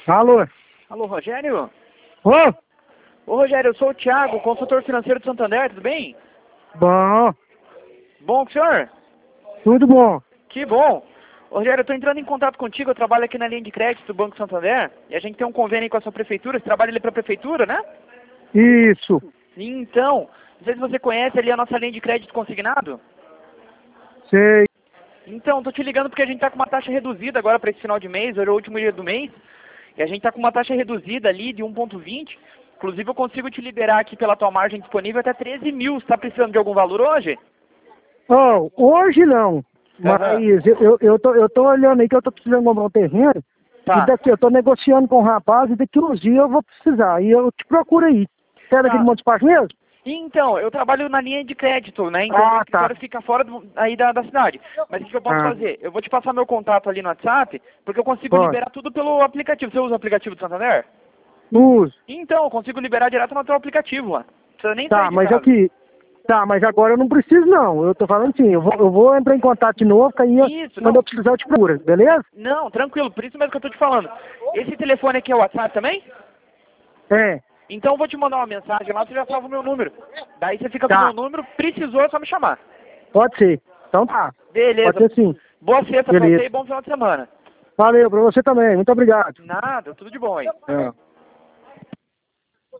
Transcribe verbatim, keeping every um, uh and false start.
Alô? Alô, Rogério? Ô? Ô, Rogério, eu sou o Thiago, consultor financeiro do Santander, tudo bem? Bom, Bom com o senhor? tudo bom. Que bom. Ô, Rogério, eu tô entrando em contato contigo, eu trabalho aqui na linha de crédito do Banco Santander, e a gente tem um convênio aí com a sua prefeitura, você trabalha ali pra prefeitura, né? Isso, Então, não sei se você conhece ali a nossa linha de crédito consignado. sei. Então, tô te ligando porque a gente tá com uma taxa reduzida agora para esse final de mês, hoje é o último dia do mês, e a gente tá com uma taxa reduzida ali de um ponto vinte. Inclusive, eu consigo te liberar aqui pela tua margem disponível até treze mil. Você tá precisando de algum valor hoje? Oh, hoje não, Aham. mas eu, eu, eu, tô, eu tô olhando aí que eu tô precisando comprar um terreno, e Tá, daqui eu tô negociando com o rapaz, e daqui uns dias eu vou precisar, e eu te procuro aí. Você é daqui de tá. Montes Passos mesmo? Então, eu trabalho na linha de crédito, né? Então, meu Ah, tá. escritório fica fora do- aí da, da cidade. Mas o que eu posso Ah, fazer? Eu vou te passar meu contato ali no WhatsApp, porque eu consigo pode. liberar tudo pelo aplicativo. Você usa o aplicativo do Santander? Uso. Então, eu consigo liberar direto no teu aplicativo, mano. Não precisa nem sair Tá, de mas casa. aqui, tá, mas agora eu não preciso não, eu tô falando assim, eu vou, eu vou entrar em contato de novo, que aí eu- Isso, quando não. eu precisar eu te procuro, beleza? Não, tranquilo, por isso mesmo que eu tô te falando. Esse telefone aqui é o WhatsApp também? É, Então eu vou te mandar uma mensagem lá, você já salva o meu número. Daí você fica com o meu tá, número, precisou é só me chamar. pode ser. Então tá, pode Beleza. ser sim. Boa sexta pra você Beleza. e bom final de semana. Valeu, pra você também. Muito obrigado. Nada, tudo de bom aí. É.